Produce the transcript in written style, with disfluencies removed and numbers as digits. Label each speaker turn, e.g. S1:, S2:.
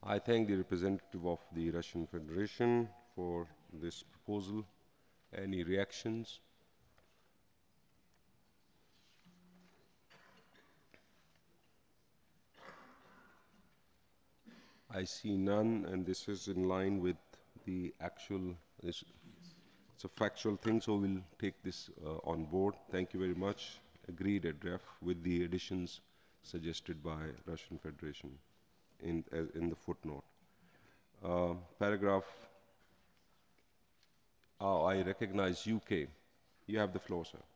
S1: I thank the representative of the Russian Federation for this proposal. Any reactions? I see none, and this is in line with the actual, it's a factual thing, so we'll take this on board. Thank you very much. Agreed at ref with the additions suggested by Russian Federation in the footnote. Paragraph, oh, I recognize UK. You have the floor, sir.